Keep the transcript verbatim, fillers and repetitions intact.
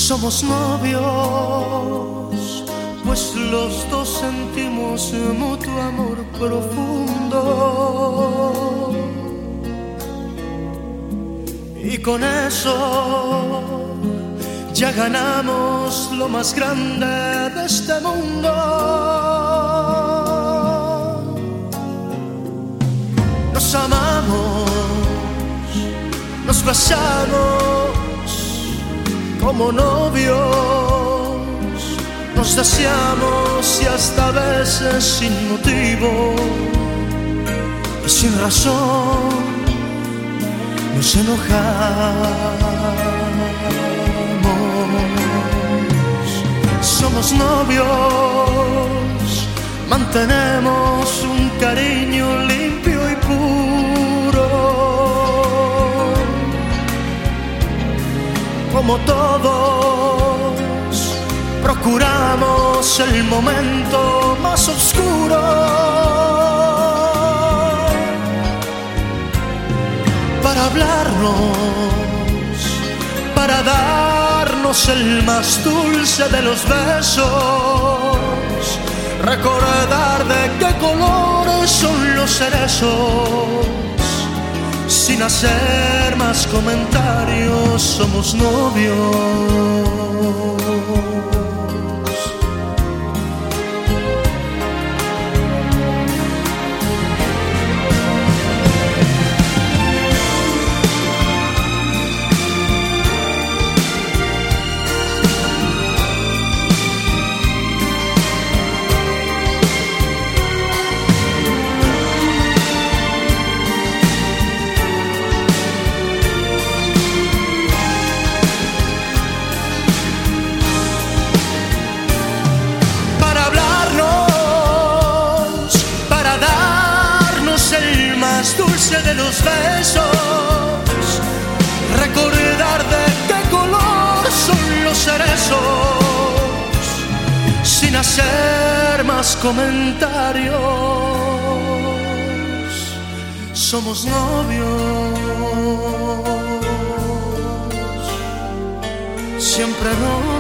Somos novios, pues los dos sentimos mutuo amor profundo. Y con eso ya ganamos lo más grande de este mundo. Nos amamos, nos besamos como novios, nos deseamos y hasta a veces sin motivo y sin razón nos enojamos. Somos novios, mantenemos un cariño limpio y puro. Como todos, procuramos el momento más oscuro para hablarnos, para darnos el más dulce de los besos, recordar de qué colores son los cerezos. Sin hacer más comentarios, somos novios. Dulce de los besos, recordar de qué color son los cerezos, sin hacer más comentarios, somos novios, siempre novios.